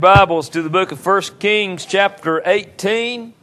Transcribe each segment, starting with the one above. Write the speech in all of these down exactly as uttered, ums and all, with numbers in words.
Bibles to the book of First Kings chapter eighteen.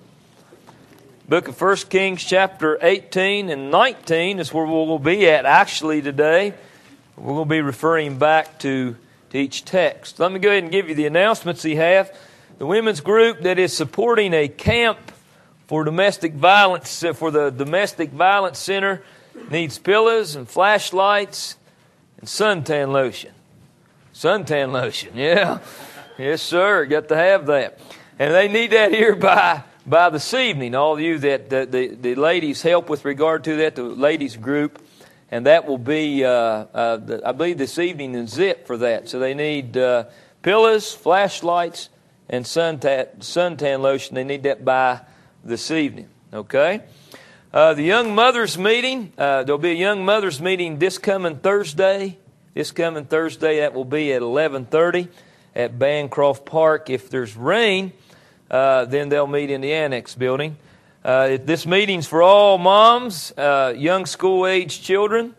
Book of First Kings chapter eighteen and nineteen is where we'll be at actually today. We're going to be referring back to, to each text. Let me go ahead and give you the announcements we have. The women's group that is supporting a camp for domestic violence, for the Domestic Violence Center, needs pillows and flashlights and suntan lotion. Suntan lotion, yeah. Yes, sir. Got to have that. And they need that here by by this evening. All of you that the, the, the ladies help with regard to that, the ladies group. And that will be, uh, uh, the, I believe, this evening in Zip for that. So they need uh, pillows, flashlights, and suntan, suntan lotion. They need that by this evening. Okay? Uh, the Young Mothers Meeting, uh, there'll be a Young Mothers Meeting this coming Thursday. This coming Thursday, that will be at eleven thirty. At Bancroft Park. If there's rain, uh, then they'll meet in the annex building. Uh, this meeting's for all moms, uh, young school-age children,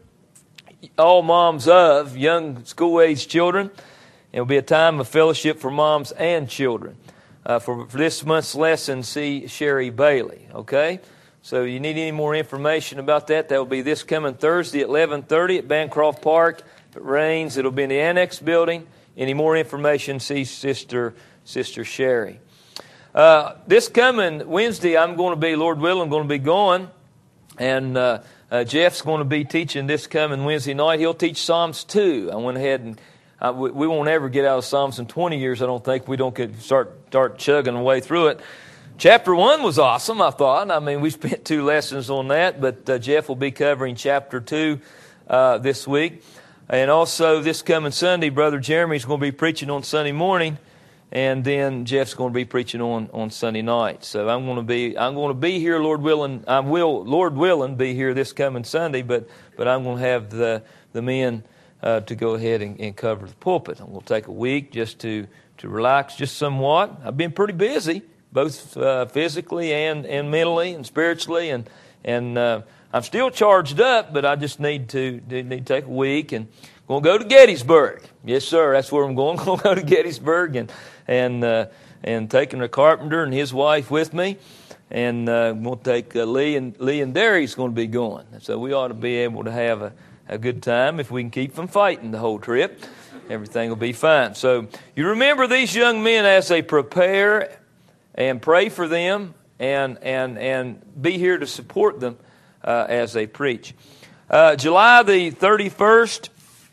all moms of young school-age children. It'll be a time of fellowship for moms and children. Uh, for, for this month's lesson, see Sherry Bailey, okay? So you need any more information about that, that will be this coming Thursday at eleven thirty at Bancroft Park. If it rains, it'll be in the annex building. Any more information, see Sister Sister Sherry. Uh, this coming Wednesday, I'm going to be, Lord willing, going to be going. And uh, uh, Jeff's going to be teaching this coming Wednesday night. He'll teach Psalms two. I went ahead and uh, we, we won't ever get out of Psalms in twenty years, I don't think. We don't get, start, start chugging away through it. Chapter one was awesome, I thought. I mean, we spent two lessons on that. But uh, Jeff will be covering chapter two uh, this week. And also this coming Sunday, Brother Jeremy's going to be preaching on Sunday morning, and then Jeff's going to be preaching on, on Sunday night. So I'm going to be I'm going to be here, Lord willing. I will, Lord willing, be here this coming Sunday, but but I'm going to have the the men uh, to go ahead and, and cover the pulpit. I'm going to take a week just to to relax just somewhat. I've been pretty busy, both uh, physically and, and mentally and spiritually, and and. Uh, I'm still charged up, but I just need to need to take a week and going to go to Gettysburg. Yes, sir. That's where I'm going. I'm going to go to Gettysburg and and uh, and taking a carpenter and his wife with me, and uh, I'm going to take uh, Lee and Lee and Derry's going to be going. So we ought to be able to have a, a good time if we can keep from fighting the whole trip. Everything will be fine. So you remember these young men as they prepare and pray for them and and and be here to support them. Uh, as they preach. Uh, July the thirty-first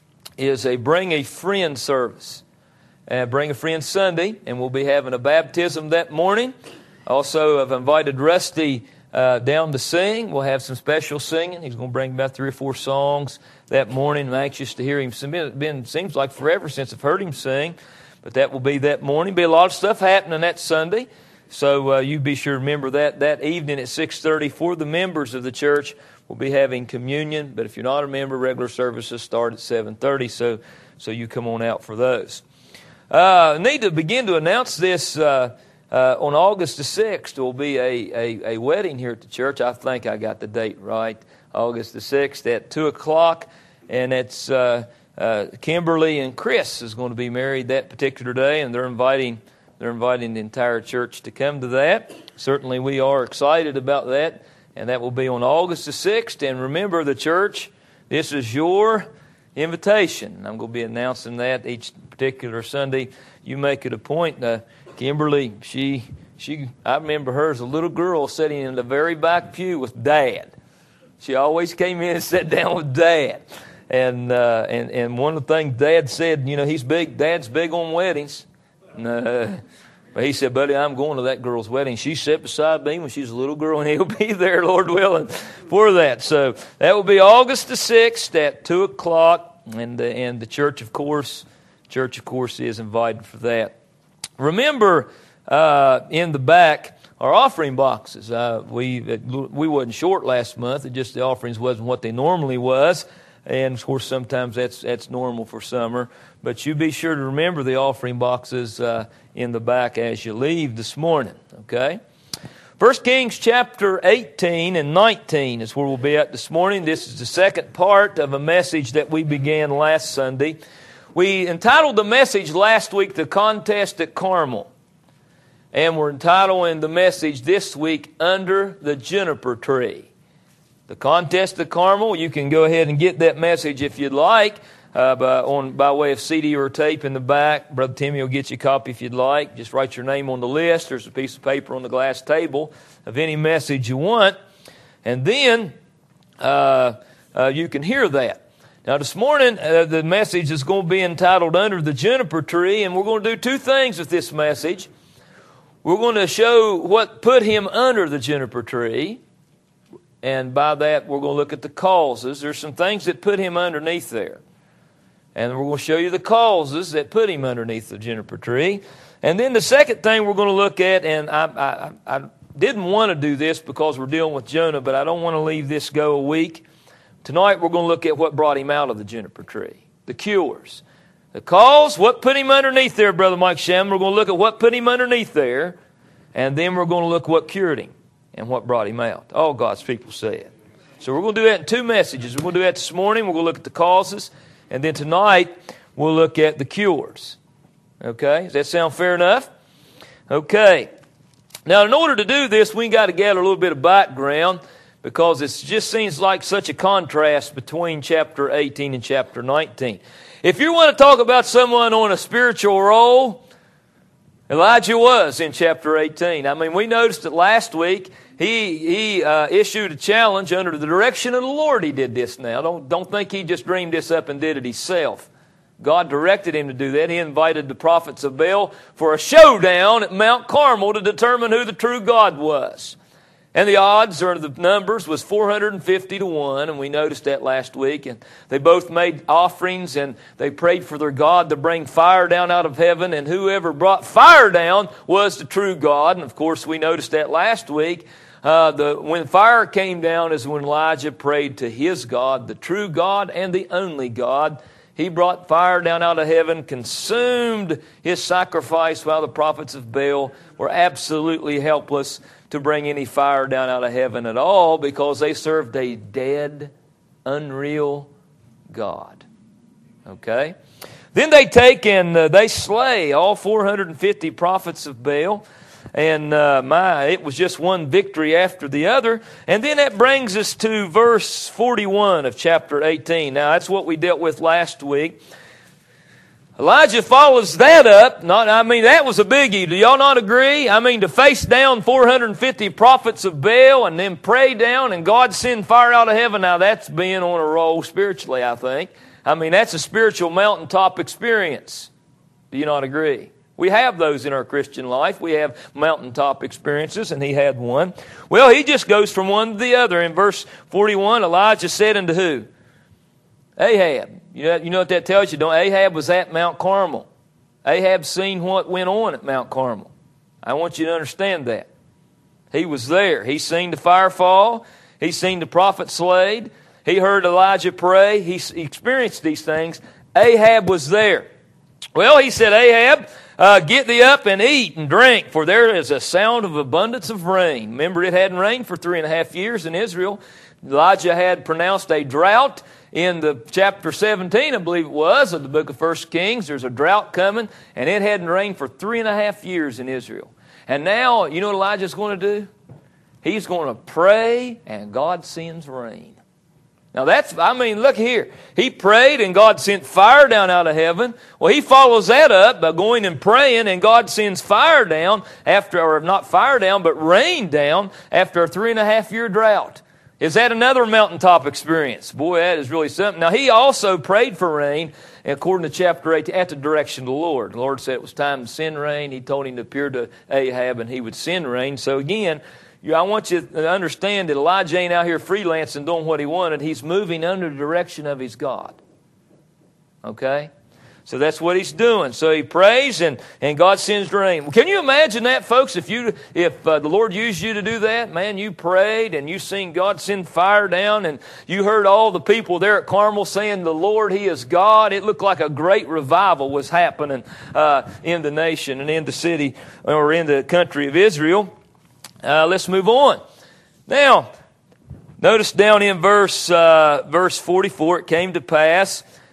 is a Bring a Friend service. Uh, Bring a Friend Sunday, and we'll be having a baptism that morning. Also, I've invited Rusty uh, down to sing. We'll have some special singing. He's going to bring about three or four songs that morning. I'm anxious to hear him sing. It's been, seems like forever since I've heard him sing, but that will be that morning. Be a lot of stuff happening that Sunday. So uh, you be sure to remember that. That evening at six thirty for the members of the church, we'll be having communion. But if you're not a member, regular services start at seven thirty, so so you come on out for those. Uh, I need to begin to announce this. Uh, uh, on August the sixth, there will be a, a, a wedding here at the church. I think I got the date right. August the sixth at two o'clock. And it's uh, uh, Kimberly and Chris is going to be married that particular day, and they're inviting... They're inviting the entire church to come to that. Certainly we are excited about that. And that will be on August the sixth. And remember, the church, this is your invitation. I'm going to be announcing that each particular Sunday. You make it a point. Uh, Kimberly, she, she, I remember her as a little girl sitting in the very back pew with Dad. She always came in and sat down with Dad. And, uh, and, and one of the things Dad said, you know, he's big, Dad's big on weddings. No, but he said, buddy, I'm going to that girl's wedding. She sat beside me when she was a little girl, and he'll be there, Lord willing, for that. So that will be August the sixth at two o'clock, and the, and the church, of course, church, of course, is invited for that. Remember, uh, in the back, our offering boxes. Uh, we we wasn't short last month. It just the offerings wasn't what they normally was. And, of course, sometimes that's that's normal for summer. But you be sure to remember the offering boxes uh, in the back as you leave this morning, okay? First Kings chapter eighteen and nineteen is where we'll be at this morning. This is the second part of a message that we began last Sunday. We entitled the message last week, The Contest at Carmel. And we're entitling the message this week, Under the Juniper Tree. The Contest at Carmel, you can go ahead and get that message if you'd like, uh, by, on, by way of C D or tape in the back. Brother Timmy will get you a copy if you'd like. Just write your name on the list. There's a piece of paper on the glass table of any message you want. And then uh, uh, you can hear that. Now this morning, uh, the message is going to be entitled Under the Juniper Tree, and we're going to do two things with this message. We're going to show what put him under the juniper tree, and by that we're going to look at the causes. There's some things that put him underneath there. And we're going to show you the causes that put him underneath the juniper tree. And then the second thing we're going to look at, and I, I, I didn't want to do this because we're dealing with Jonah, but I don't want to leave this go a week. Tonight we're going to look at what brought him out of the juniper tree, the cures. The cause, what put him underneath there, Brother Mike Shannon. We're going to look at what put him underneath there, and then we're going to look at what cured him and what brought him out. All God's people said. So we're going to do that in two messages. We're going to do that this morning. We're going to look at the causes, and then tonight we'll look at the cures. Okay, does that sound fair enough? Okay. Now, in order to do this, we got to gather a little bit of background, because it just seems like such a contrast between chapter eighteen and chapter nineteen. If you want to talk about someone on a spiritual role, Elijah was in chapter eighteen. I mean, we noticed that last week he he uh, issued a challenge under the direction of the Lord. He did this now. Don't, don't think he just dreamed this up and did it himself. God directed him to do that. He invited the prophets of Baal for a showdown at Mount Carmel to determine who the true God was. And the odds, or the numbers, was four hundred fifty to one, and we noticed that last week. And they both made offerings, and they prayed for their God to bring fire down out of heaven, and whoever brought fire down was the true God. And of course, we noticed that last week. Uh, the, when fire came down is when Elijah prayed to his God, the true God and the only God. He brought fire down out of heaven, consumed his sacrifice, while the prophets of Baal were absolutely helpless to bring any fire down out of heaven at all, because they served a dead, unreal God. Okay? Then they take and uh, they slay all four hundred fifty prophets of Baal. And uh, my, it was just one victory after the other. And then that brings us to verse forty-one of chapter eighteen. Now, that's what we dealt with last week. Elijah follows that up. Not, I mean, that was a biggie. Do y'all not agree? I mean, to face down four hundred fifty prophets of Baal and then pray down and God send fire out of heaven. Now, that's being on a roll spiritually, I think. I mean, that's a spiritual mountaintop experience. Do you not agree? We have those in our Christian life. We have mountaintop experiences, and he had one. Well, he just goes from one to the other. In verse forty-one, Elijah said unto who? Ahab. You know, you know what that tells you, don't? Ahab was at Mount Carmel. Ahab seen what went on at Mount Carmel. I want you to understand that. He was there. He seen the fire fall. He seen the prophet slayed. He heard Elijah pray. He experienced these things. Ahab was there. Well, he said, Ahab, uh, get thee up and eat and drink, for there is a sound of abundance of rain. Remember, it hadn't rained for three and a half years in Israel. Elijah had pronounced a drought in the chapter seventeen, I believe it was, of the book of First Kings. There's a drought coming, and it hadn't rained for three and a half years in Israel. And now, you know what Elijah's going to do? He's going to pray, and God sends rain. Now that's, I mean, look here. He prayed and God sent fire down out of heaven. Well, he follows that up by going and praying, and God sends fire down after, or not fire down, but rain down after a three and a half year drought. Is that another mountaintop experience? Boy, that is really something. Now, he also prayed for rain, according to chapter eight, at the direction of the Lord. The Lord said it was time to send rain. He told him to appear to Ahab, and he would send rain. So again, I want you to understand that Elijah ain't out here freelancing doing what he wanted. He's moving under the direction of his God. Okay? So that's what he's doing. So he prays and, and God sends rain. Well, can you imagine that, folks? If you if uh, the Lord used you to do that, man, you prayed and you seen God send fire down, and you heard all the people there at Carmel saying the Lord, He is God. It looked like a great revival was happening uh, in the nation and in the city or in the country of Israel. Uh, let's move on. Now, notice down in verse uh, verse forty-four, it came to pass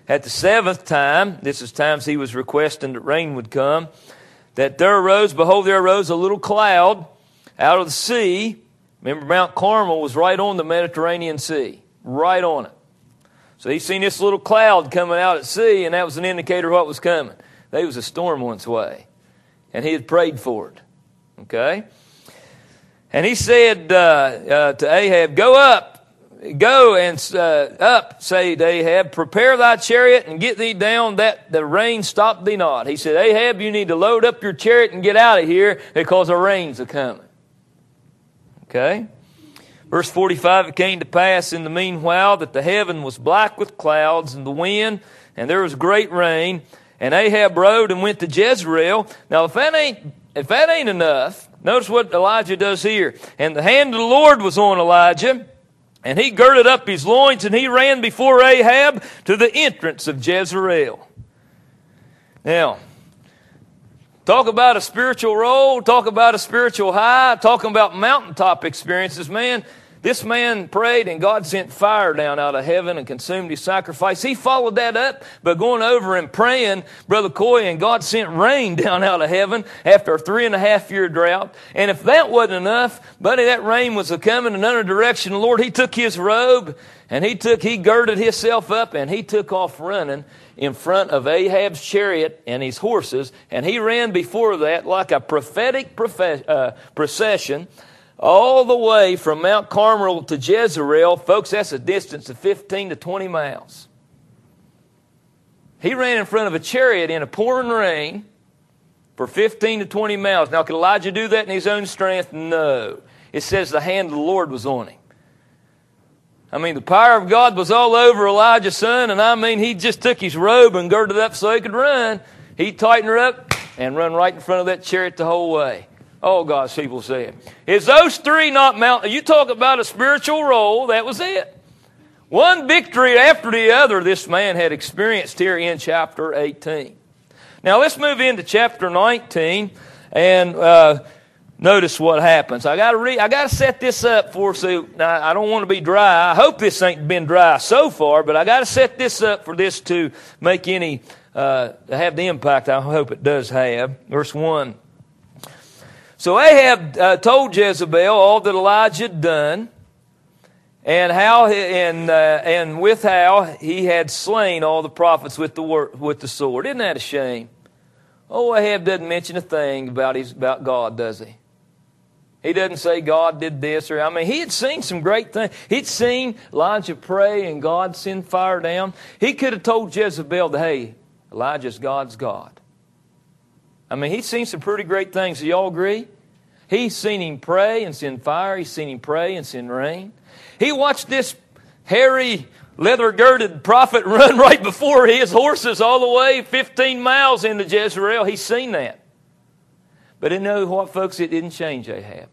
At the seventh time, this is times he was requesting that rain would come, that there arose, behold, there arose a little cloud out of the sea. Remember, Mount Carmel was right on the Mediterranean Sea, right on it. So he seen this little cloud coming out at sea, and that was an indicator of what was coming. There was a storm once way, and he had prayed for it. Okay? And he said uh, uh, to Ahab, go up. Go and uh, up, say to Ahab, prepare thy chariot and get thee down that the rain stop thee not. He said, Ahab, you need to load up your chariot and get out of here because the rain's a coming. Okay? Verse forty-five, it came to pass in the meanwhile that the heaven was black with clouds and the wind, and there was great rain. And Ahab rode and went to Jezreel. Now, if that ain't, if that ain't enough, notice what Elijah does here. And the hand of the Lord was on Elijah, and he girded up his loins, and he ran before Ahab to the entrance of Jezreel. Now, talk about a spiritual roll, talk about a spiritual high, talking about mountaintop experiences, man. This man prayed, and God sent fire down out of heaven and consumed his sacrifice. He followed that up by going over and praying, Brother Coy, and God sent rain down out of heaven after a three and a half year drought. And if that wasn't enough, buddy, that rain was a-coming in another direction. The Lord, he took his robe, and he took, he girded himself up, and he took off running in front of Ahab's chariot and his horses, and he ran before that like a prophetic profe- uh, procession, all the way from Mount Carmel to Jezreel. Folks, that's a distance of fifteen to twenty miles. He ran in front of a chariot in a pouring rain for fifteen to twenty miles. Now, could Elijah do that in his own strength? No. It says the hand of the Lord was on him. I mean, the power of God was all over Elijah's son, and I mean, he just took his robe and girded up so he could run. He tightened her up and run right in front of that chariot the whole way. Oh, God's people say it. Is those three not mountain? You talk about a spiritual roll, that was it. One victory after the other this man had experienced here in chapter eighteen. Now let's move into chapter nineteen and uh, notice what happens. I got to read. I got to set this up for so. Now, I don't want to be dry. I hope this ain't been dry so far, but I got to set this up for this to make any uh, to have the impact I hope it does have. Verse one. So Ahab uh, told Jezebel all that Elijah had done, and how he, and uh, and with how he had slain all the prophets with the wor- with the sword. Isn't that a shame? Oh, Ahab doesn't mention a thing about his about God, does he? He doesn't say God did this, or I mean, he had seen some great things. He'd seen Elijah pray and God send fire down. He could have told Jezebel that, hey, Elijah's God's God. I mean, he's seen some pretty great things. Do y'all agree? He's seen him pray and send fire. He's seen him pray and send rain. He watched this hairy, leather-girded prophet run right before his horses all the way fifteen miles into Jezreel. He's seen that. But you know what, folks? It didn't change Ahab.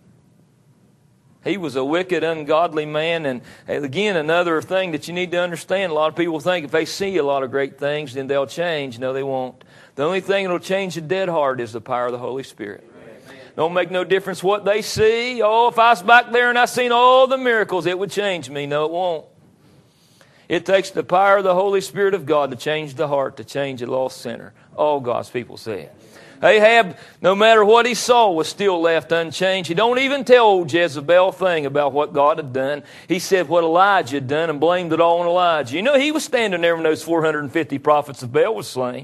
He was a wicked, ungodly man. And again, another thing that you need to understand, a lot of people think if they see a lot of great things, then they'll change. No, they won't. The only thing that will change a dead heart is the power of the Holy Spirit. Don't make no difference what they see. Oh, if I was back there and I seen all the miracles, it would change me. No, it won't. It takes the power of the Holy Spirit of God to change the heart, to change a lost sinner. All God's people say it. Ahab, no matter what he saw, was still left unchanged. He don't even tell old Jezebel a thing about what God had done. He said what Elijah had done and blamed it all on Elijah. You know, he was standing there when those four hundred fifty prophets of Baal was slain.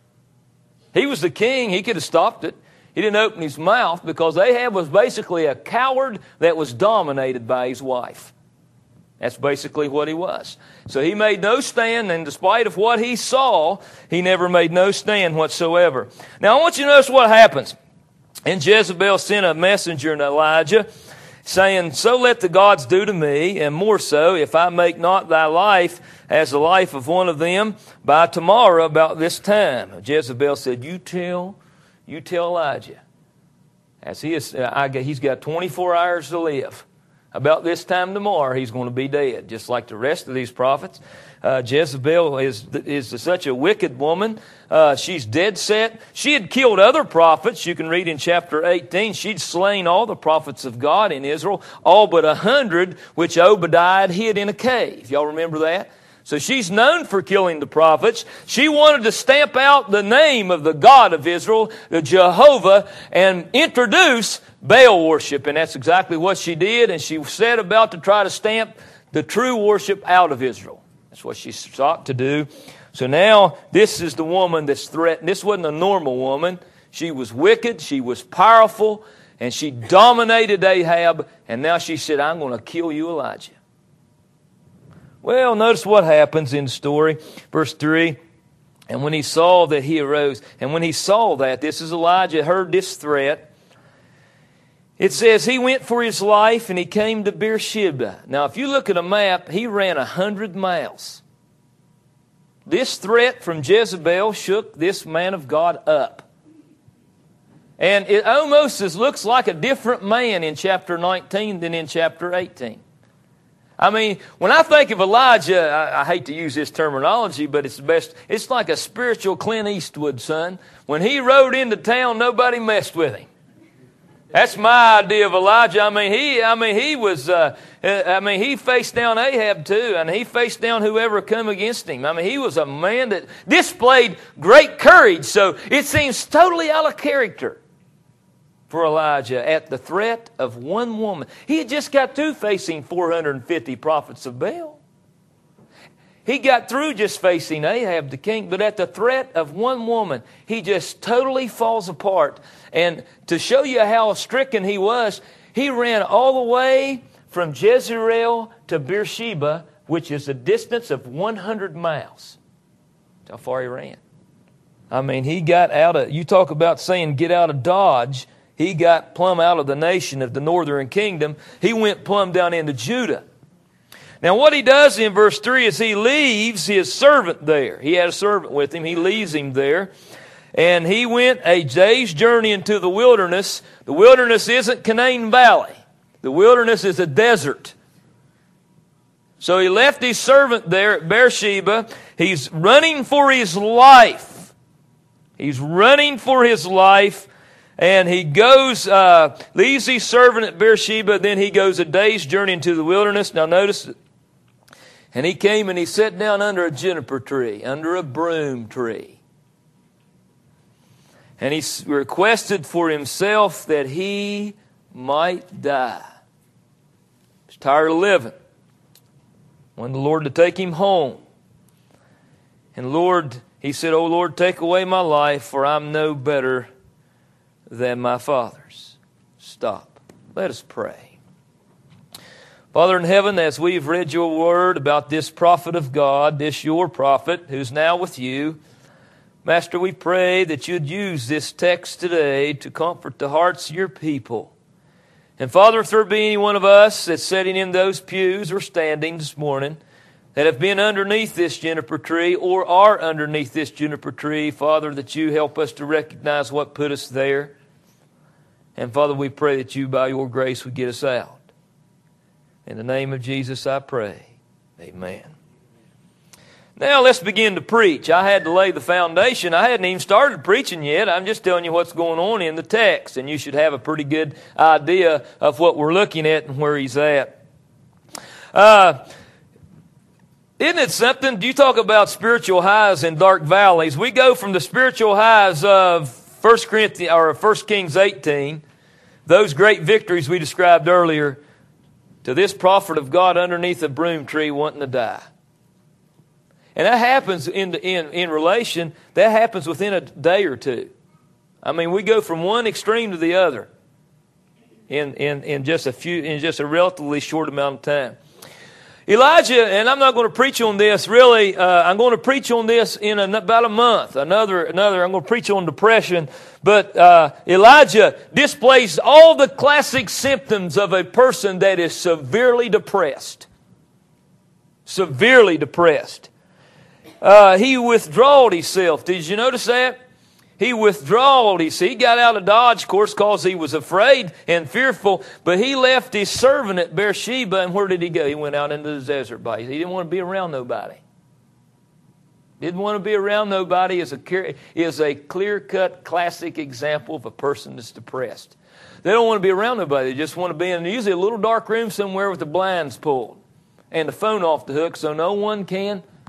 He was the king. He could have stopped it. He didn't open his mouth because Ahab was basically a coward that was dominated by his wife. That's basically what he was. So he made no stand, and despite of what he saw, he never made no stand whatsoever. Now I want you to notice what happens. And Jezebel sent a messenger to Elijah, saying, so let the gods do to me, and more so, if I make not thy life as the life of one of them by tomorrow about this time. Jezebel said, you tell You tell Elijah, as he is, I, he's got twenty-four hours to live. About this time tomorrow, he's going to be dead, just like the rest of these prophets. Uh, Jezebel is is such a wicked woman. Uh, she's dead set. She had killed other prophets. You can read in chapter eighteen. She'd slain all the prophets of God in Israel, all but a hundred, which Obadiah had hid in a cave. Y'all remember that? So she's known for killing the prophets. She wanted to stamp out the name of the God of Israel, the Jehovah, and introduce Baal worship. And that's exactly what she did. And she set about to try to stamp the true worship out of Israel. That's what she sought to do. So now this is the woman that's threatened. This wasn't a normal woman. She was wicked. She was powerful. And she dominated Ahab. And now she said, I'm going to kill you, Elijah. Well, notice what happens in the story. Verse three, and when he saw that he arose, and when he saw that, this is Elijah, heard this threat, it says he went for his life and he came to Beersheba. Now, if you look at a map, he ran a hundred miles. This threat from Jezebel shook this man of God up. And it almost looks like a different man in chapter nineteen than in chapter eighteen. I mean, when I think of Elijah, I, I hate to use this terminology, but it's the best. It's like a spiritual Clint Eastwood, son. When he rode into town, nobody messed with him. That's my idea of Elijah. I mean, he, I mean, he was, uh, I mean, he faced down Ahab too, and he faced down whoever come against him. I mean, he was a man that displayed great courage. So it seems totally out of character for Elijah at the threat of one woman. He had just got through facing four hundred fifty prophets of Baal. He got through just facing Ahab the king, but at the threat of one woman, he just totally falls apart. And to show you how stricken he was, he ran all the way from Jezreel to Beersheba, which is a distance of one hundred miles. That's how far he ran. I mean, he got out of, you talk about saying get out of Dodge. He got plumb out of the nation of the northern kingdom. He went plumb down into Judah. Now what he does in verse three is he leaves his servant there. He had a servant with him. He leaves him there. And he went a day's journey into the wilderness. The wilderness isn't Canaan Valley. The wilderness is a desert. So he left his servant there at Beersheba. He's running for his life. He's running for his life. And he goes, uh, leaves his servant at Beersheba, then he goes a day's journey into the wilderness. Now notice, and he came and he sat down under a juniper tree, under a broom tree. And he requested for himself that he might die. He's tired of living. Wanted the Lord to take him home. And Lord, he said, "Oh Lord, take away my life, for I'm no better than my fathers." Stop. Let us pray. Father in heaven, as we've read your word about this prophet of God, this your prophet who's now with you, Master, we pray that you'd use this text today to comfort the hearts of your people. And Father, if there be any one of us that's sitting in those pews or standing this morning that have been underneath this juniper tree or are underneath this juniper tree, Father, that you help us to recognize what put us there. And Father, we pray that you, by your grace, would get us out. In the name of Jesus, I pray. Amen. Now let's begin to preach. I had to lay the foundation. I hadn't even started preaching yet. I'm just telling you what's going on in the text, and you should have a pretty good idea of what we're looking at and where he's at. Uh, isn't it something? You talk about spiritual highs and dark valleys. We go from the spiritual highs of First Corinthians or First Kings eighteen, those great victories we described earlier, to this prophet of God underneath a broom tree wanting to die. And that happens in, the, in in relation, that happens within a day or two. I mean, we go from one extreme to the other in, in, in just a few, in just a relatively short amount of time. Elijah, and I'm not going to preach on this really, uh, I'm going to preach on this in a, about a month. Another, another, I'm going to preach on depression. But uh, Elijah displays all the classic symptoms of a person that is severely depressed. Severely depressed. Uh, he withdrawed himself. Did you notice that? He withdrawed. He, he got out of Dodge, of course, because he was afraid and fearful. But he left his servant at Beersheba, and where did he go? He went out into the desert base. He didn't want to be around nobody. Didn't want to be around nobody is a, is a clear-cut, classic example of a person that's depressed. They don't want to be around nobody. They just want to be in usually a little dark room somewhere with the blinds pulled and the phone off the hook so no one can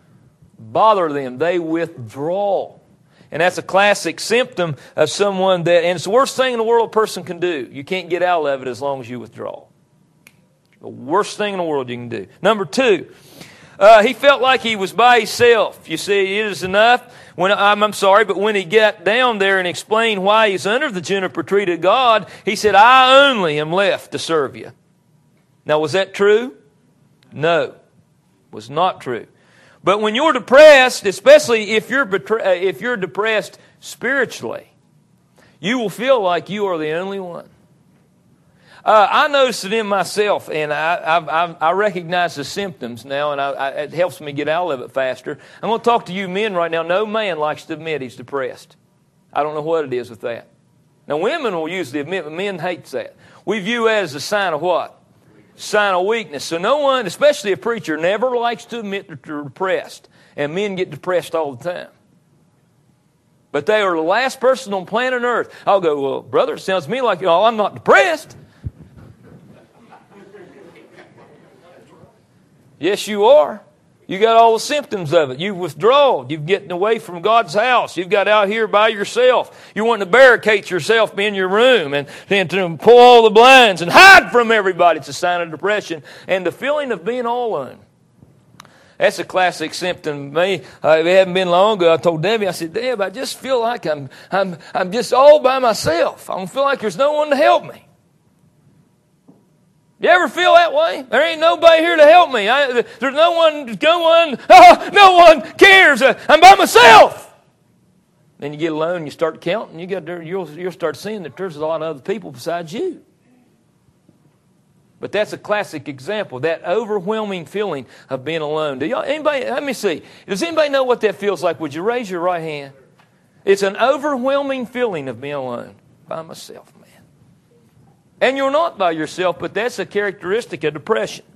bother them. They withdraw. And that's a classic symptom of someone that, and it's the worst thing in the world a person can do. You can't get out of it as long as you withdraw. The worst thing in the world you can do. Number two, uh, he felt like he was by himself. You see, it is enough. When I'm, I'm sorry, but when he got down there and explained why he's under the juniper tree to God, he said, I only am left to serve you. Now, was that true? No, it was not true. But when you're depressed, especially if you're betra- if you're depressed spiritually, you will feel like you are the only one. Uh, I noticed it in myself, and I, I, I recognize the symptoms now, and I, I, it helps me get out of it faster. I'm going to talk to you men right now. No man likes to admit he's depressed. I don't know what it is with that. Now, women will usually admit, but men hate that. We view it as a sign of what? Sign of weakness. So no one, especially a preacher, never likes to admit that they're depressed. And men get depressed all the time. But they are the last person on planet Earth. I'll go, well, brother, it sounds to me like, oh, I'm not depressed. Yes, you are. You got all the symptoms of it. You've withdrawn. You've getting away from God's house. You've got out here by yourself. You're wanting to barricade yourself in your room and, and to pull all the blinds and hide from everybody. It's a sign of depression. And the feeling of being all alone. That's a classic symptom of me. Uh, it hadn't been long ago. I told Debbie, I said, Deb, I just feel like I'm, I'm, I'm just all by myself. I don't feel like there's no one to help me. You ever feel that way? There ain't nobody here to help me. I, there's no one, no one, oh, no one cares. I'm by myself. Then you get alone and you start counting. You got, you'll, you'll start seeing that there's a lot of other people besides you. But that's a classic example, that overwhelming feeling of being alone. Do y'all, anybody, let me see. Does anybody know what that feels like? Would you raise your right hand? It's an overwhelming feeling of being alone by myself. And you're not by yourself, but that's a characteristic of depression.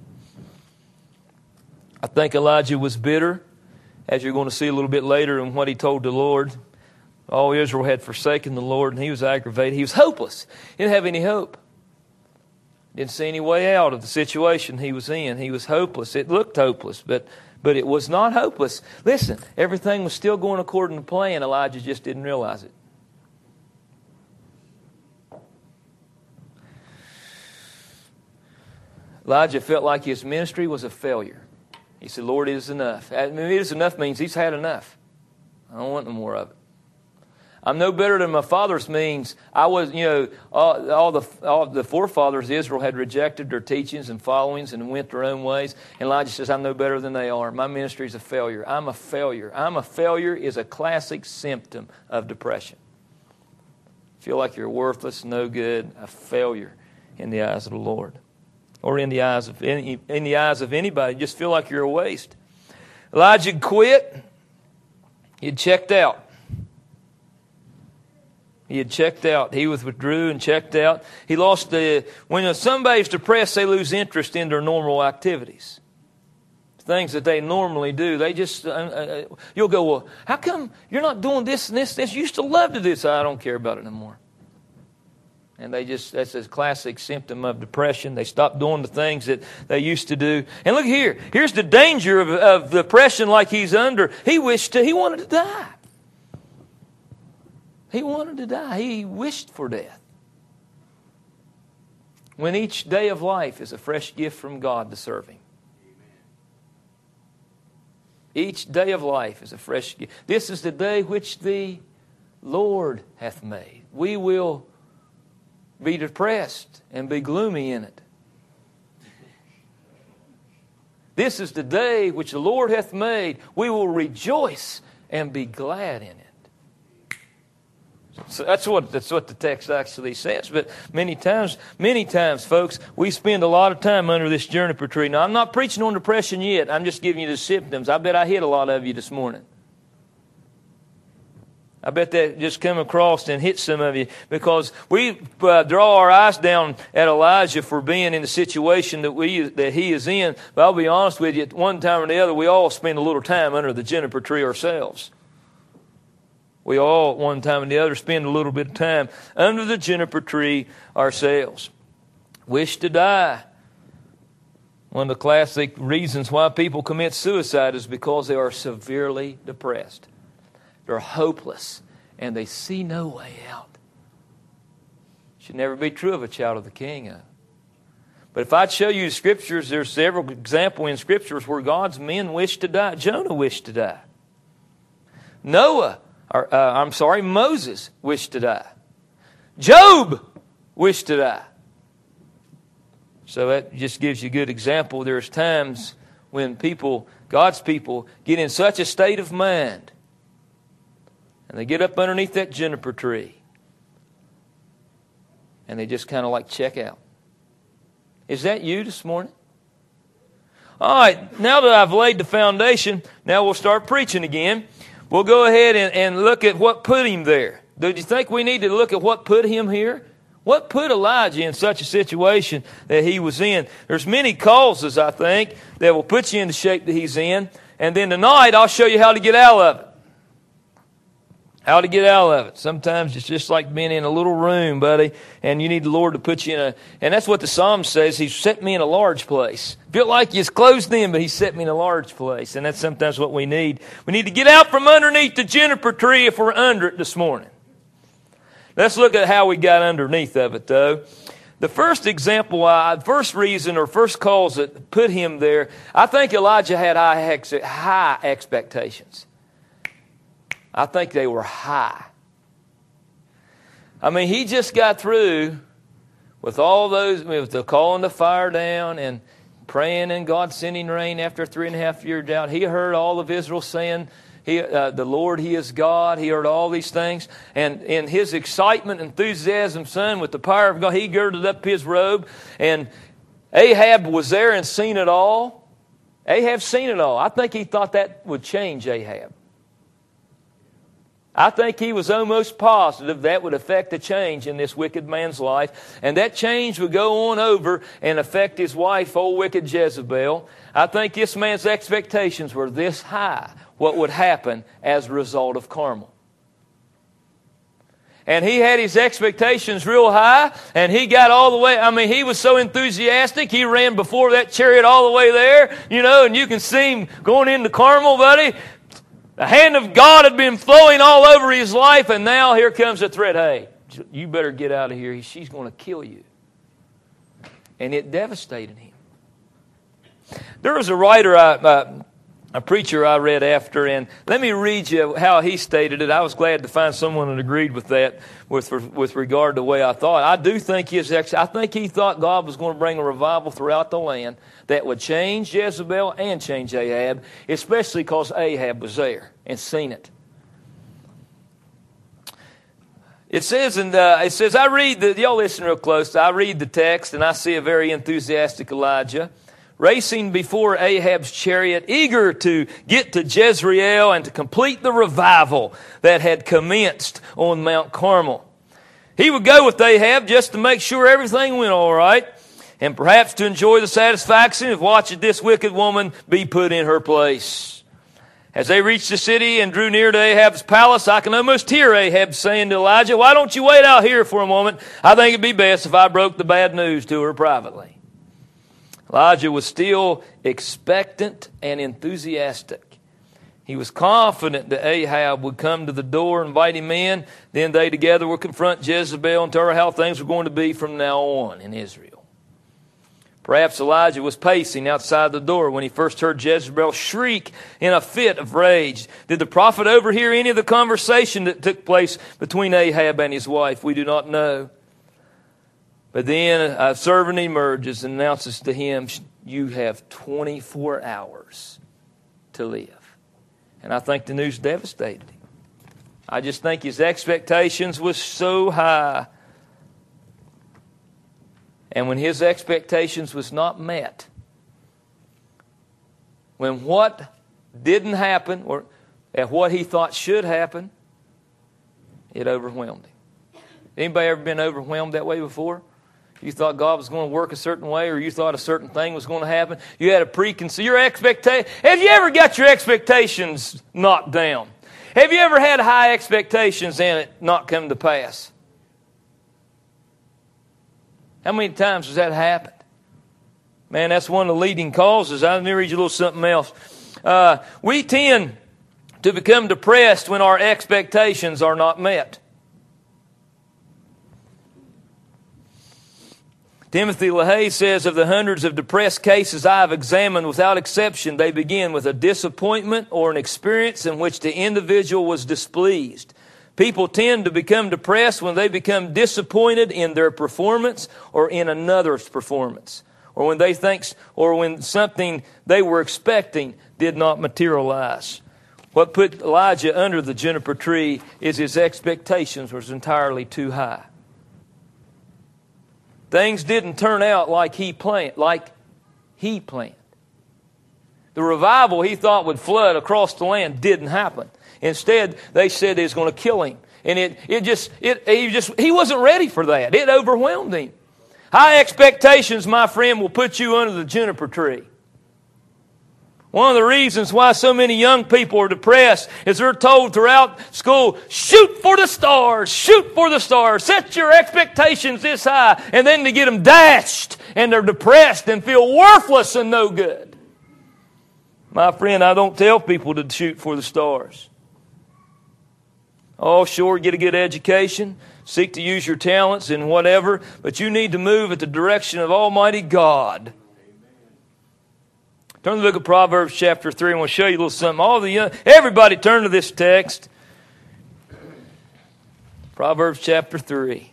I think Elijah was bitter, as you're going to see a little bit later in what he told the Lord. All Israel had forsaken the Lord, and he was aggravated. He was hopeless. He didn't have any hope. Didn't see any way out of the situation he was in. He was hopeless. It looked hopeless, but, but it was not hopeless. Listen, everything was still going according to plan. Elijah just didn't realize it. Elijah felt like his ministry was a failure. He said, Lord, it is enough. I mean, it is enough means he's had enough. I don't want no more of it. I'm no better than my fathers means I was, you know, all, all the all the forefathers, Israel had rejected their teachings and followings and went their own ways. And Elijah says, I'm no better than they are. My ministry is a failure. I'm a failure. I'm a failure is a classic symptom of depression. Feel like you're worthless, no good, a failure in the eyes of the Lord. Or in the eyes of any, in the eyes of anybody, just feel like you're a waste. Elijah quit. He had checked out. He had checked out. He withdrew and checked out. He lost the. When somebody's depressed, they lose interest in their normal activities, things that they normally do. They just uh, uh, you'll go, well, how come you're not doing this and this? This you used to love to do this. I don't care about it anymore. And they just, that's a classic symptom of depression. They stop doing the things that they used to do. And look here. Here's the danger of, of depression like he's under. He wished to, he wanted to die. He wanted to die. He wished for death. When each day of life is a fresh gift from God to serve Him. Each day of life is a fresh gift. This is the day which the Lord hath made. We will be depressed and be gloomy in it. This is the day which the Lord hath made. We will rejoice and be glad in it. So that's what that's what the text actually says. But many times, many times, folks, we spend a lot of time under this juniper tree. Now, I'm not preaching on depression yet. I'm just giving you the symptoms. I bet I hit a lot of you this morning. I bet that just come across and hit some of you because we uh, draw our eyes down at Elijah for being in the situation that we that he is in. But I'll be honest with you, at one time or the other, we all spend a little time under the juniper tree ourselves. We all, at one time or the other, spend a little bit of time under the juniper tree ourselves. Wish to die. One of the classic reasons why people commit suicide is because they are severely depressed. They're hopeless, and they see no way out. Should never be true of a child of the King. But if I'd show you the Scriptures, there's several examples in Scriptures where God's men wished to die. Jonah wished to die. Noah, or uh, I'm sorry, Moses wished to die. Job wished to die. So that just gives you a good example. There's times when people, God's people, get in such a state of mind, and they get up underneath that juniper tree, and they just kind of like check out. Is that you this morning? All right, now that I've laid the foundation, now we'll start preaching again. We'll go ahead and, and look at what put him there. Do you think we need to look at what put him here? What put Elijah in such a situation that he was in? There's many causes, I think, that will put you in the shape that he's in. And then tonight, I'll show you how to get out of it. How to get out of it. Sometimes it's just like being in a little room, buddy, and you need the Lord to put you in a... And that's what the Psalm says. He's set me in a large place. Feel like He's closed in, but He's set me in a large place. And that's sometimes what we need. We need to get out from underneath the juniper tree if we're under it this morning. Let's look at how we got underneath of it, though. The first example, uh, first reason or first cause that put him there, I think Elijah had high, ex- high expectations. I think they were high. I mean, he just got through with all those, with the calling the fire down and praying and God sending rain after three and a half years down. He heard all of Israel saying, He, uh, the Lord, He is God. He heard all these things. And in his excitement, enthusiasm, son, with the power of God, he girded up his robe. And Ahab was there and seen it all. Ahab seen it all. I think he thought that would change Ahab. I think he was almost positive that would affect a change in this wicked man's life. And that change would go on over and affect his wife, old wicked Jezebel. I think this man's expectations were this high, what would happen as a result of Carmel. And he had his expectations real high, and he got all the way, I mean, he was so enthusiastic, he ran before that chariot all the way there, you know, and you can see him going into Carmel, buddy. The hand of God had been flowing all over his life, and now here comes the threat. Hey, you better get out of here. She's going to kill you. And it devastated him. There was a writer, I, uh, a preacher I read after, and let me read you how he stated it. I was glad to find someone that agreed with that with with regard to the way I thought. I do think his ex- I think he thought God was going to bring a revival throughout the land that would change Jezebel and change Ahab, especially because Ahab was there and seen it. It says, and uh, it says, I read the, y'all listen real close. I read the text and I see a very enthusiastic Elijah racing before Ahab's chariot, eager to get to Jezreel and to complete the revival that had commenced on Mount Carmel. He would go with Ahab just to make sure everything went all right, and perhaps to enjoy the satisfaction of watching this wicked woman be put in her place. As they reached the city and drew near to Ahab's palace, I can almost hear Ahab saying to Elijah, "Why don't you wait out here for a moment? I think it'd be best if I broke the bad news to her privately." Elijah was still expectant and enthusiastic. He was confident that Ahab would come to the door and invite him in. Then they together would confront Jezebel and tell her how things were going to be from now on in Israel. Perhaps Elijah was pacing outside the door when he first heard Jezebel shriek in a fit of rage. Did the prophet overhear any of the conversation that took place between Ahab and his wife? We do not know. But then a servant emerges and announces to him, "You have twenty-four hours to live." And I think the news devastated him. I just think his expectations was so high. And when his expectations was not met, when what didn't happen or at what he thought should happen, it overwhelmed him. Anybody ever been overwhelmed that way before? You thought God was going to work a certain way, or you thought a certain thing was going to happen. You had a preconceived, your expectation. Have you ever got your expectations knocked down? Have you ever had high expectations and it not come to pass? How many times has that happened? Man, that's one of the leading causes. Let me read you a little something else. Uh, we tend to become depressed when our expectations are not met. Timothy LaHaye says, of the hundreds of depressed cases I have examined, without exception, they begin with a disappointment or an experience in which the individual was displeased. People tend to become depressed when they become disappointed in their performance or in another's performance, or when they think, or when something they were expecting did not materialize. What put Elijah under the juniper tree is his expectations was entirely too high. Things didn't turn out like he planned, like he planned. The revival he thought would flood across the land didn't happen. Instead, they said it was going to kill him. And it, it just, it, he just, he wasn't ready for that. It overwhelmed him. High expectations, my friend, will put you under the juniper tree. One of the reasons why so many young people are depressed is they're told throughout school, shoot for the stars, shoot for the stars, set your expectations this high, and then they get them dashed, and they're depressed and feel worthless and no good. My friend, I don't tell people to shoot for the stars. Oh, sure, get a good education, seek to use your talents and whatever, but you need to move at the direction of Almighty God. Turn to the book of Proverbs chapter three, and we'll show you a little something. All the young, everybody turn to this text. Proverbs chapter three.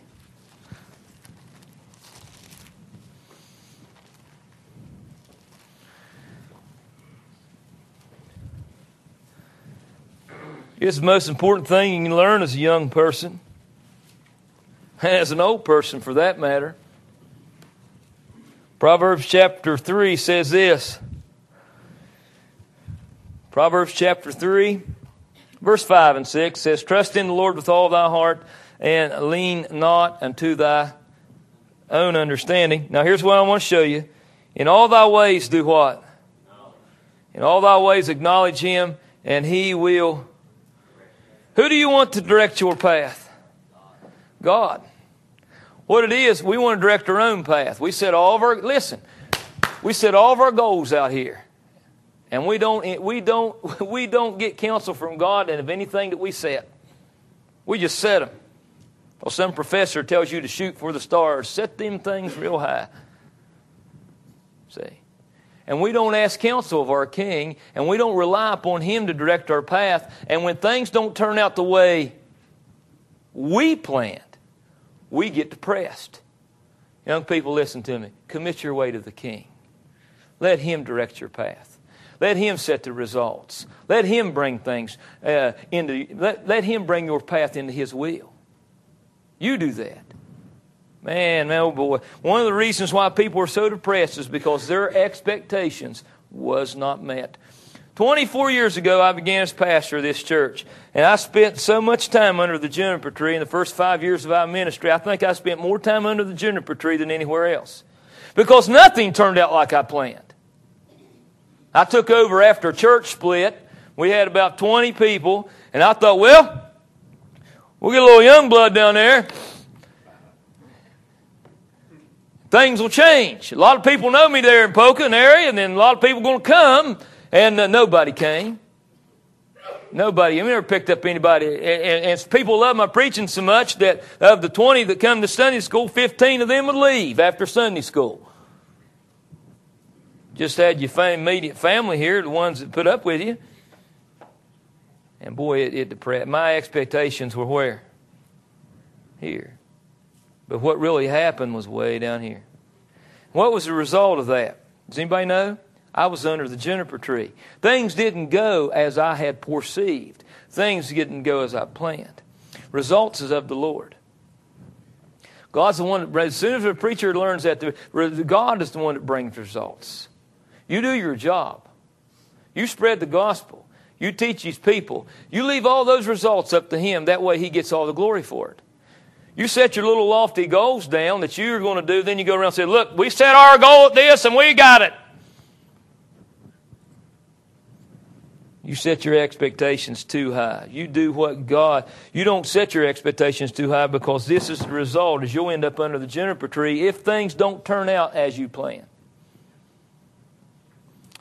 It's the most important thing you can learn as a young person, and as an old person for that matter. Proverbs chapter three says this. Proverbs chapter three, verse five and six says, trust in the Lord with all thy heart, and lean not unto thy own understanding. Now here's what I want to show you. In all thy ways do what? In all thy ways acknowledge Him, and He will... Who do you want to direct your path? God. What it is, we want to direct our own path. We set all of our... Listen, we set all of our goals out here. And we don't, we don't, we don't get counsel from God and of anything that we set. We just set them. Well, some professor tells you to shoot for the stars. Set them things real high. See? And we don't ask counsel of our King, and we don't rely upon Him to direct our path. And when things don't turn out the way we planned, we get depressed. Young people, listen to me. Commit your way to the King. Let Him direct your path. Let Him set the results. Let Him bring things uh, into. Let, let Him bring your path into His will. You do that. Man, man, oh boy. One of the reasons why people are so depressed is because their expectations was not met. twenty-four years ago, I began as pastor of this church. And I spent so much time under the juniper tree in the first five years of our ministry. I think I spent more time under the juniper tree than anywhere else. Because nothing turned out like I planned. I took over after a church split. We had about twenty people. And I thought, well, we'll get a little young blood down there. Things will change. A lot of people know me there in Polka and area, and then a lot of people are going to come, and uh, nobody came. Nobody. I never picked up anybody. And, and, and people love my preaching so much that of the twenty that come to Sunday school, fifteen of them would leave after Sunday school. Just had your immediate family here, the ones that put up with you. And boy, it, it depressed. My expectations were where? Here. But what really happened was way down here. What was the result of that? Does anybody know? I was under the juniper tree. Things didn't go as I had perceived. Things didn't go as I planned. Results is of the Lord. God's the one that, as soon as a preacher learns that, the, God is the one that brings results. You do your job. You spread the gospel. You teach these people. You leave all those results up to Him. That way He gets all the glory for it. You set your little lofty goals down that you're going to do. Then you go around and say, look, we set our goal at this and we got it. You set your expectations too high. You do what God... You don't set your expectations too high, because this is the result, is you'll end up under the juniper tree if things don't turn out as you plan.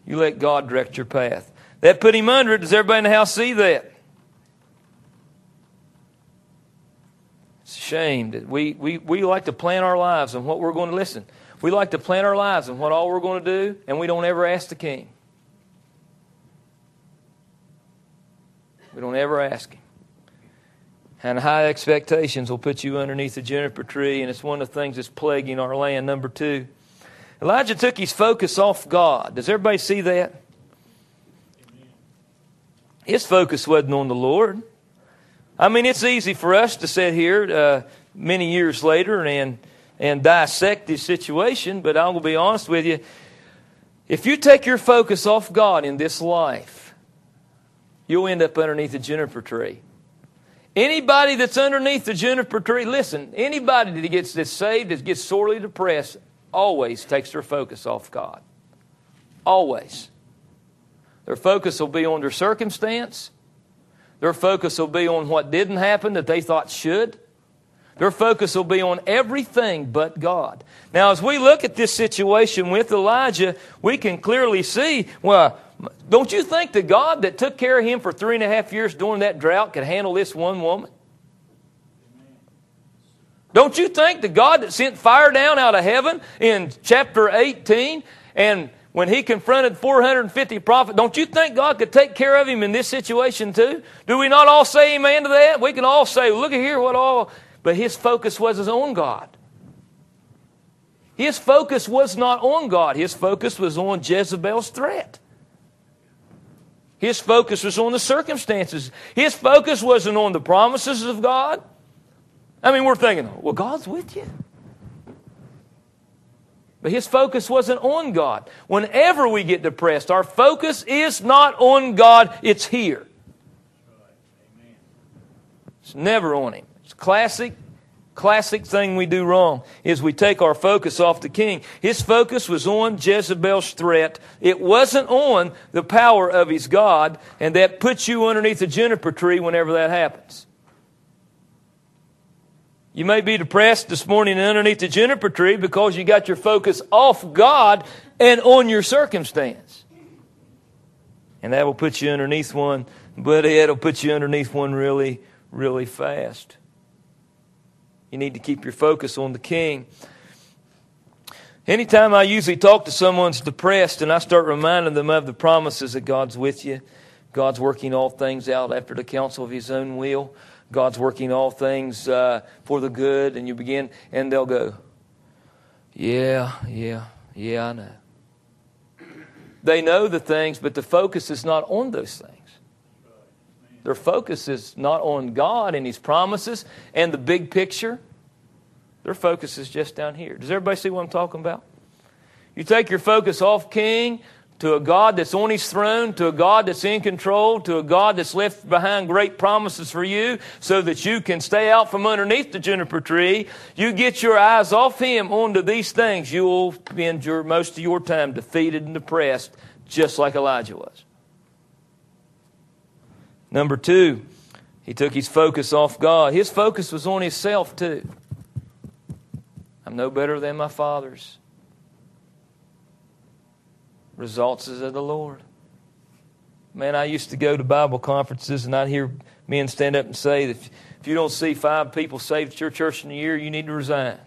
You let God direct your path. That put him under it. Does everybody in the house see that? It's a shame that we, we, we like to plan our lives on what we're going to listen. We like to plan our lives on what all we're going to do, and we don't ever ask the King. We don't ever ask Him. And high expectations will put you underneath the juniper tree, and it's one of the things that's plaguing our land. Number two, Elijah took his focus off God. Does everybody see that? His focus wasn't on the Lord. I mean, it's easy for us to sit here uh, many years later and, and dissect this situation, but I'm going to be honest with you. If you take your focus off God in this life, you'll end up underneath the juniper tree. Anybody that's underneath the juniper tree, listen, anybody that gets that's saved, that gets sorely depressed, always takes their focus off God. Always. Their focus will be on their circumstance. Their focus will be on what didn't happen that they thought should. Their focus will be on everything but God. Now, as we look at this situation with Elijah, we can clearly see, well, don't you think the God that took care of him for three and a half years during that drought could handle this one woman? Don't you think the God that sent fire down out of heaven in chapter eighteen, and when he confronted four hundred fifty prophets, don't you think God could take care of him in this situation too? Do we not all say amen to that? We can all say, look at here what all... But his focus was on God. His focus was not on God. His focus was on Jezebel's threat. His focus was on the circumstances. His focus wasn't on the promises of God. I mean, we're thinking, well, God's with you. But his focus wasn't on God. Whenever we get depressed, our focus is not on God, it's here. It's never on Him. It's classic, classic thing we do wrong is we take our focus off the King. His focus was on Jezebel's threat. It wasn't on the power of his God, and that puts you underneath the juniper tree whenever that happens. You may be depressed this morning underneath the juniper tree because you got your focus off God and on your circumstance. And that will put you underneath one, but it'll put you underneath one really, really fast. You need to keep your focus on the King. Anytime I usually talk to someone who's depressed and I start reminding them of the promises that God's with you, God's working all things out after the counsel of His own will, God's working all things uh, for the good, and you begin, and they'll go, yeah, yeah, yeah, I know. They know the things, but the focus is not on those things. Their focus is not on God and His promises and the big picture. Their focus is just down here. Does everybody see what I'm talking about? You take your focus off King to a God that's on His throne, to a God that's in control, to a God that's left behind great promises for you so that you can stay out from underneath the juniper tree. You get your eyes off Him onto these things, you will spend your, most of your time defeated and depressed, just like Elijah was. Number two, he took his focus off God. His focus was on himself too. I'm no better than my fathers. Results is of the Lord. Man, I used to go to Bible conferences and I'd hear men stand up and say that if you don't see five people saved at your church in a year, you need to resign.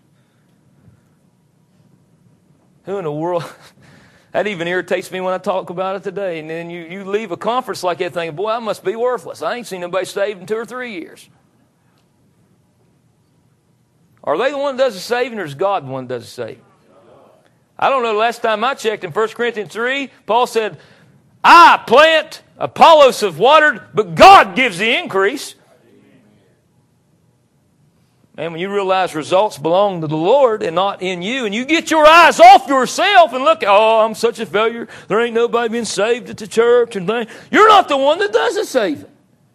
Who in the world... That even irritates me when I talk about it today. And then you, you leave a conference like that thinking, boy, I must be worthless. I ain't seen nobody saved in two or three years. Are they the one that does the saving, or is God the one that does the saving? I don't know. The last time I checked in First Corinthians three, Paul said, I plant, Apollos have watered, but God gives the increase. And when you realize results belong to the Lord and not in you, and you get your eyes off yourself and look, oh, I'm such a failure. There ain't nobody been saved at the church. And things. You're not the one that does the saving.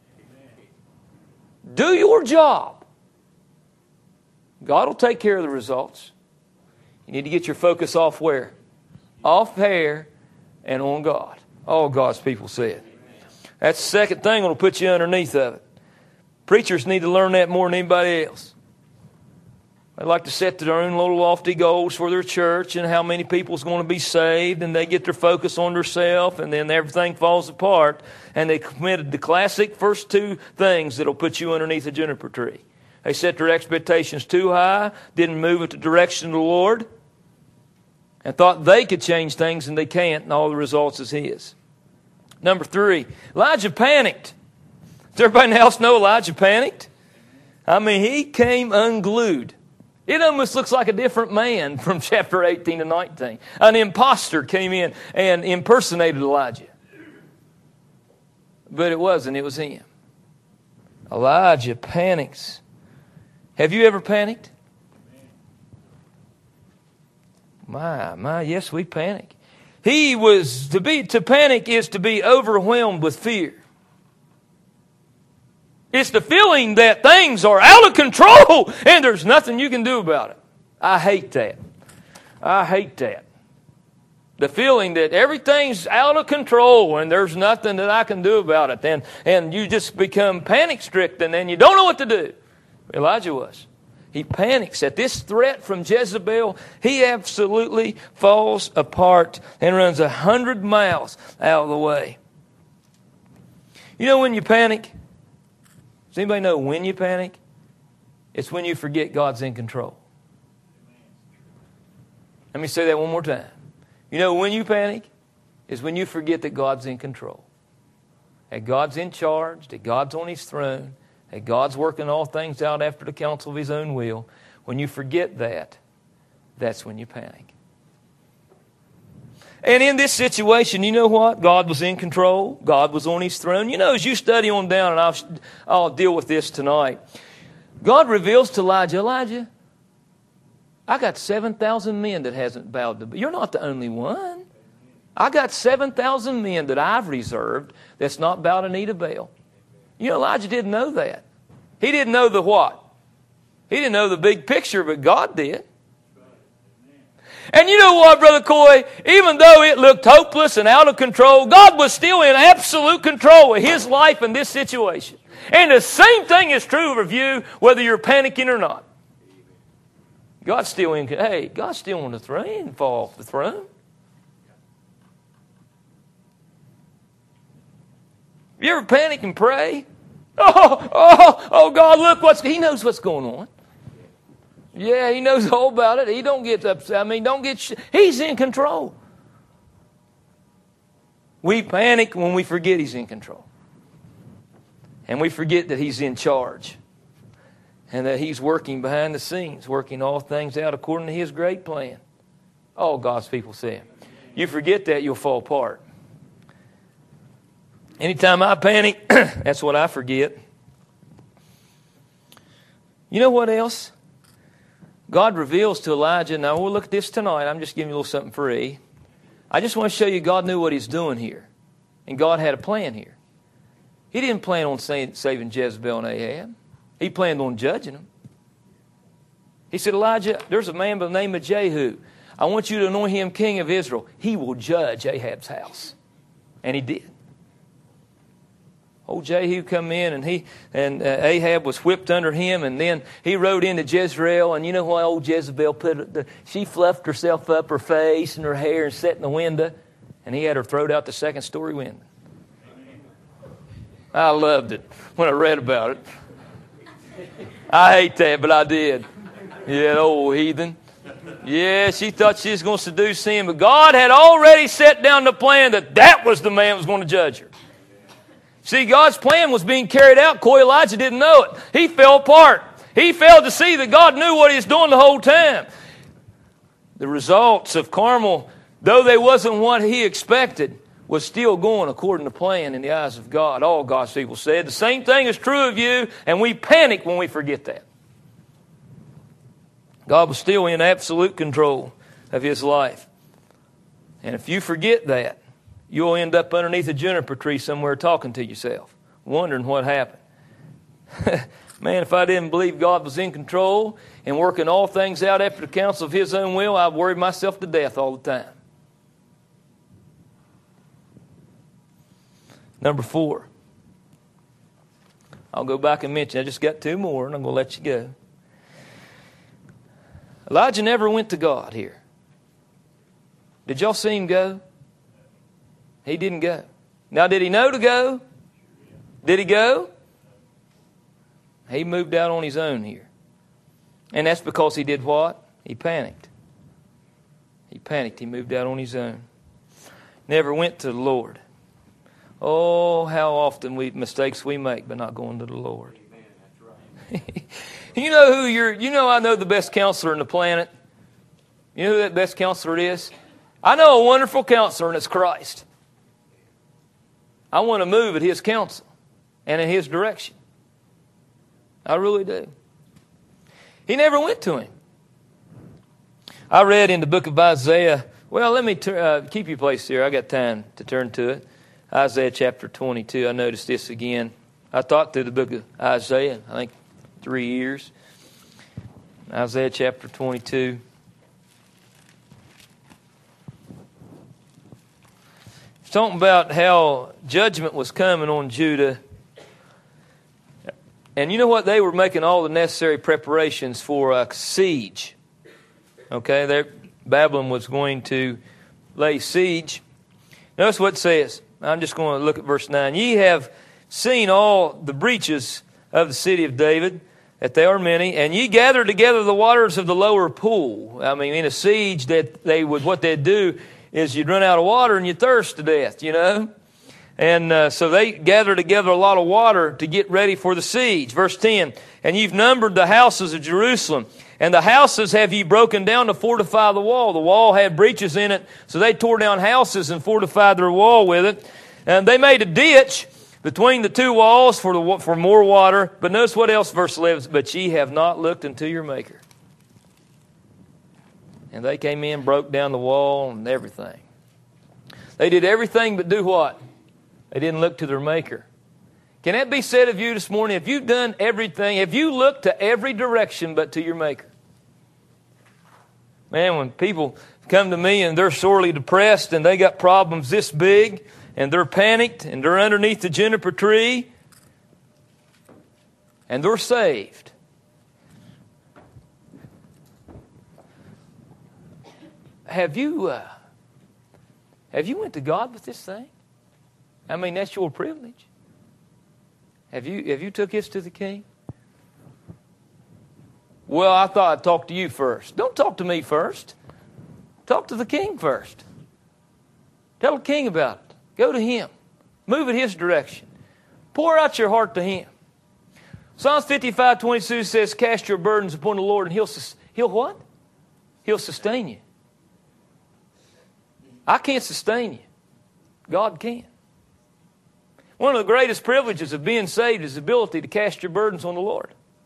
Do your job. God will take care of the results. You need to get your focus off where? Off there and on God. All God's people said. That's the second thing that will put you underneath of it. Preachers need to learn that more than anybody else. They like to set their own little lofty goals for their church and how many people is going to be saved, and they get their focus on themselves, and then everything falls apart. And they committed the classic first two things that'll put you underneath a juniper tree. They set their expectations too high, didn't move in the direction of the Lord, and thought they could change things, and they can't, and all the results is His. Number three, Elijah panicked. Does everybody else know Elijah panicked? I mean, he came unglued. It almost looks like a different man from chapter eighteen to nineteen. An imposter came in and impersonated Elijah. But it wasn't, it was him. Elijah panics. Have you ever panicked? My, my, yes, we panic. He was, to be, to panic is to be overwhelmed with fear. It's the feeling that things are out of control and there's nothing you can do about it. I hate that. I hate that. The feeling that everything's out of control and there's nothing that I can do about it. And, and you just become panic-stricken and you don't know what to do. Elijah was. He panics at this threat from Jezebel. He absolutely falls apart and runs a hundred miles out of the way. You know when you panic? Does anybody know when you panic? It's when you forget God's in control. Let me say that one more time. You know when you panic? Is when you forget that God's in control. That God's in charge, that God's on His throne, that God's working all things out after the counsel of His own will. When you forget that, that's when you panic. And in this situation, you know what? God was in control. God was on His throne. You know, as you study on down, and I'll, I'll deal with this tonight, God reveals to Elijah, Elijah, I got seven thousand men that hasn't bowed to Baal. You're not the only one. I got seven thousand men that I've reserved that's not bowed a knee to Baal. You know, Elijah didn't know that. He didn't know the what? He didn't know the big picture, but God did. And you know what, Brother Coy? Even though it looked hopeless and out of control, God was still in absolute control of His life in this situation. And the same thing is true of you, whether you're panicking or not. God's still in, hey, God's still on the throne. He didn't fall off the throne. You ever panic and pray? Oh, oh, oh, God, look what's, He knows what's going on. Yeah, He knows all about it. He don't get upset. I mean, don't get, sh- He's in control. We panic when we forget He's in control. And we forget that He's in charge. And that He's working behind the scenes, working all things out according to His great plan. All God's people say. You forget that, you'll fall apart. Anytime I panic, that's what I forget. You know what else? God reveals to Elijah, now we'll look at this tonight. I'm just giving you a little something free. I just want to show you God knew what He's doing here. And God had a plan here. He didn't plan on saving Jezebel and Ahab. He planned on judging them. He said, Elijah, there's a man by the name of Jehu. I want you to anoint him king of Israel. He will judge Ahab's house. And he did. Old Jehu come in and he and uh, Ahab was whipped under him, and then he rode into Jezreel, and you know what old Jezebel put? The, she fluffed herself up, her face and her hair, and sat in the window, and he had her thrown out the second story window. I loved it when I read about it. I hate that, but I did. Yeah, old heathen. Yeah, she thought she was going to seduce him, but God had already set down the plan that that was the man who was going to judge her. See, God's plan was being carried out. Coy Elijah didn't know it. He fell apart. He failed to see that God knew what He was doing the whole time. The results of Carmel, though they wasn't what he expected, was still going according to plan in the eyes of God. All God's people said. The same thing is true of you, and we panic when we forget that. God was still in absolute control of His life. And if you forget that, you'll end up underneath a juniper tree somewhere talking to yourself, wondering what happened. Man, if I didn't believe God was in control and working all things out after the counsel of His own will, I'd worry myself to death all the time. Number four. I'll go back and mention, I just got two more and I'm going to let you go. Elijah never went to God here. Did y'all see him go? He didn't go. Now, did he know to go? Did he go? He moved out on his own here. And that's because he did what? He panicked. He panicked. He moved out on his own. Never went to the Lord. Oh, how often we mistakes we make by not going to the Lord. Amen. That's right. You know who you're, you know I know the best counselor on the planet. You know who that best counselor is? I know a wonderful counselor, and it's Christ. I want to move at His counsel and in His direction. I really do. He never went to Him. I read in the book of Isaiah. Well, let me tur- uh, keep your place here. I got time to turn to it. Isaiah chapter twenty-two. I noticed this again. I taught through the book of Isaiah, I think, three years. Isaiah chapter twenty-two. It's talking about how judgment was coming on Judah. And you know what? They were making all the necessary preparations for a siege. Okay, there, Babylon was going to lay siege. Notice what it says. I'm just going to look at verse nine. Ye have seen all the breaches of the city of David, that they are many, and ye gather together the waters of the lower pool. I mean, in a siege, that they would, what they'd do is you'd run out of water and you'd thirst to death, you know. And uh, so they gather together a lot of water to get ready for the siege. Verse ten, and you've numbered the houses of Jerusalem, and the houses have ye broken down to fortify the wall. The wall had breaches in it, so they tore down houses and fortified their wall with it. And they made a ditch between the two walls for the for more water. But notice what else verse eleven, but ye have not looked unto your Maker. And they came in, broke down the wall and everything. They did everything but do what? They didn't look to their Maker. Can that be said of you this morning? Have you done everything? Have you looked to every direction but to your Maker? Man, when people come to me and they're sorely depressed and they got problems this big and they're panicked and they're underneath the juniper tree and they're saved. Have you, uh, have you went to God with this thing? I mean, that's your privilege. Have you have you took this to the King? Well, I thought I'd talk to you first. Don't talk to me first. Talk to the King first. Tell the King about it. Go to Him. Move in His direction. Pour out your heart to Him. Psalms fifty-five twenty-two says, cast your burdens upon the Lord and He'll, he'll what? He'll sustain you. I can't sustain you. God can. One of the greatest privileges of being saved is the ability to cast your burdens on the Lord.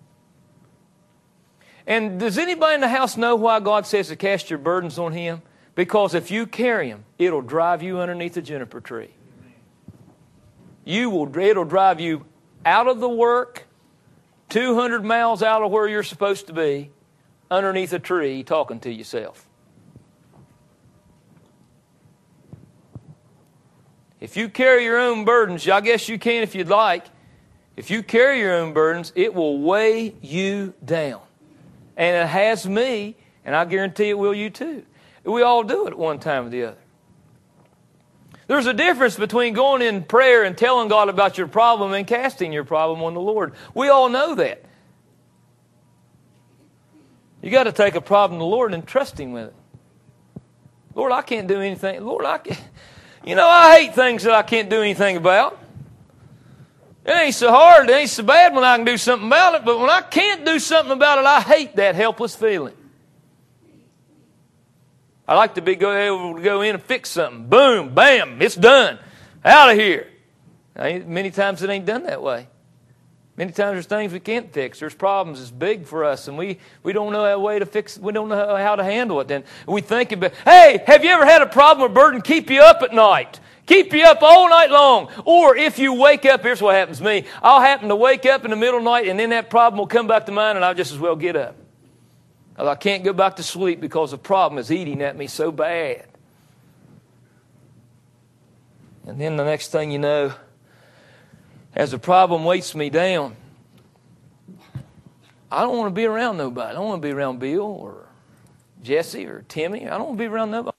And does anybody in the house know why God says to cast your burdens on Him? Because if you carry them, it'll drive you underneath the juniper tree. You will, it'll drive you out of the work, two hundred miles out of where you're supposed to be, underneath a tree talking to yourself. If you carry your own burdens, I guess you can if you'd like. If you carry your own burdens, it will weigh you down. And it has me, and I guarantee it will you too. We all do it at one time or the other. There's a difference between going in prayer and telling God about your problem and casting your problem on the Lord. We all know that. You got to take a problem to the Lord and trust Him with it. Lord, I can't do anything. Lord, I can't. You know, I hate things that I can't do anything about. It ain't so hard, it ain't so bad when I can do something about it, but when I can't do something about it, I hate that helpless feeling. I like to be go, able to go in and fix something. Boom, bam, it's done. Out of here. Many times it ain't done that way. Many times there's things we can't fix. There's problems that's big for us, and we, we don't know a way to fix it. We don't know how to handle it. And we think about, hey, have you ever had a problem or burden keep you up at night? Keep you up all night long. Or if you wake up, here's what happens to me. I'll happen to wake up in the middle of the night, and then that problem will come back to mind, and I'll just as well get up. I can't go back to sleep because the problem is eating at me so bad. And then the next thing you know, as the problem weights me down, I don't want to be around nobody. I don't want to be around Bill or Jesse or Timmy. I don't want to be around nobody.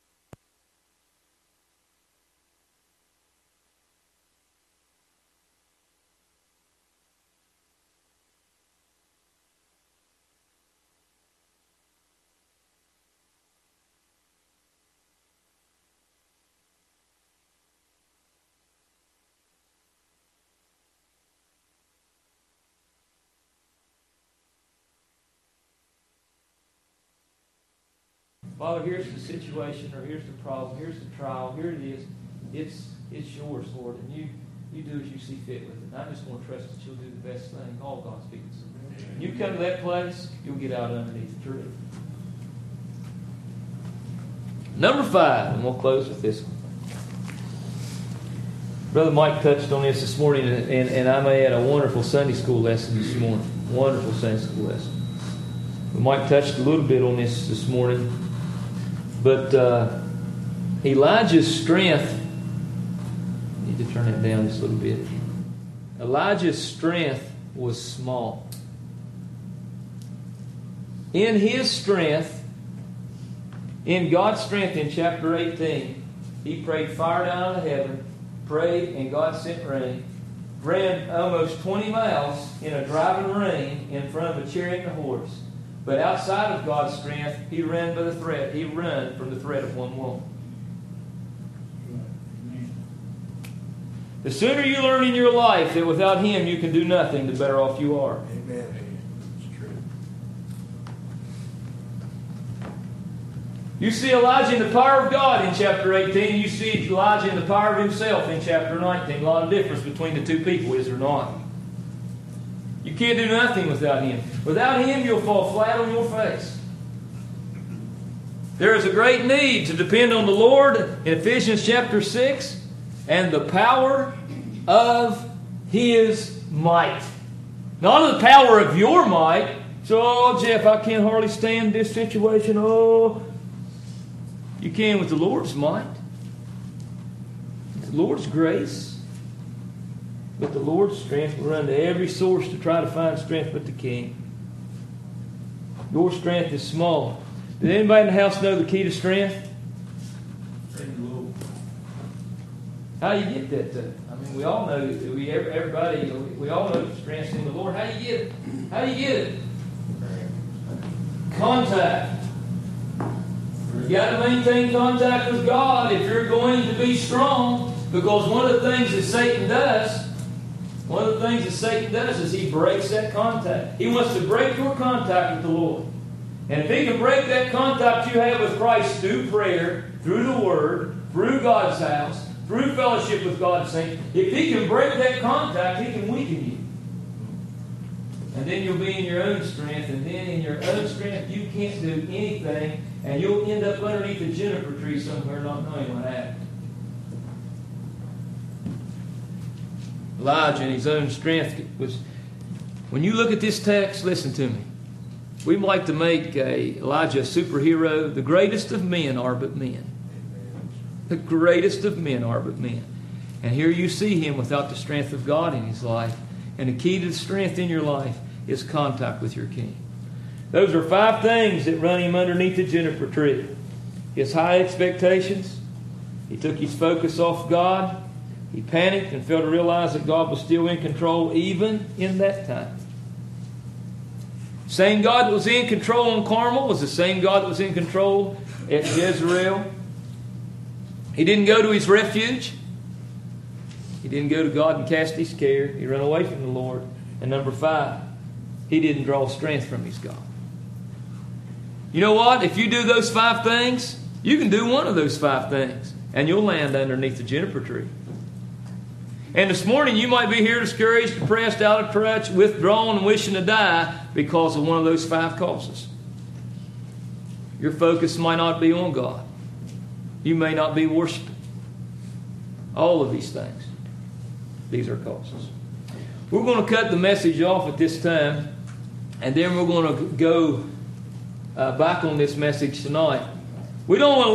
Father, here's the situation, or here's the problem, here's the trial, here it is. It's it's yours, Lord, and you, you do as you see fit with it. And I just want to trust that you'll do the best thing. All God's people. When you come to that place, you'll get out underneath the tree. Number five, and we'll close with this one. Brother Mike touched on this this morning, and, and, and I may add a wonderful Sunday school lesson this morning. Wonderful Sunday school lesson. But Mike touched a little bit on this this morning. But uh, Elijah's strength, I need to turn that down just a little bit. Elijah's strength was small. In his strength, in God's strength in chapter eighteen, he prayed fire down out of heaven, prayed, and God sent rain, ran almost twenty miles in a driving rain in front of a chariot and a horse. But outside of God's strength, he ran by the threat. He ran from the threat of one woman. The sooner you learn in your life that without him you can do nothing, the better off you are. Amen. It's true. You see Elijah in the power of God in chapter eighteen. You see Elijah in the power of himself in chapter nineteen. A lot of difference between the two people, is there not? You can't do nothing without him. Without him, you'll fall flat on your face. There is a great need to depend on the Lord in Ephesians chapter six and the power of his might. Not the power of your might. So, oh, Jeff, I can't hardly stand this situation. Oh, you can with the Lord's might. The Lord's grace. But the Lord's strength will run to every source to try to find strength but the King. Your strength is small. Did anybody in the house know the key to strength? How do you get that though? I mean, we all know, we everybody, we all know strength's in the Lord. How do you get it? How do you get it? Contact. You got to maintain contact with God if you're going to be strong. Because one of the things that Satan does, one of the things that Satan does is he breaks that contact. He wants to break your contact with the Lord. And if he can break that contact you have with Christ through prayer, through the Word, through God's house, through fellowship with God's saints, if he can break that contact, he can weaken you. And then you'll be in your own strength, and then in your own strength you can't do anything, and you'll end up underneath a juniper tree somewhere not knowing what happened. Elijah in his own strength was... When you look at this text, listen to me. We like to make a Elijah a superhero. The greatest of men are but men. The greatest of men are but men. And here you see him without the strength of God in his life. And the key to the strength in your life is contact with your King. Those are five things that run him underneath the juniper tree. His high expectations. He took his focus off God. He panicked and failed to realize that God was still in control even in that time. Same God that was in control on Carmel was the same God that was in control at Jezreel. He didn't go to his refuge. He didn't go to God and cast his care. He ran away from the Lord. And number five, he didn't draw strength from his God. You know what? If you do those five things, you can do one of those five things, and you'll land underneath the juniper tree. And this morning you might be here discouraged, depressed, out of touch, withdrawn, and wishing to die because of one of those five causes. Your focus might not be on God. You may not be worshiping. All of these things. These are causes. We're going to cut the message off at this time, and then we're going to go uh, back on this message tonight. We don't want to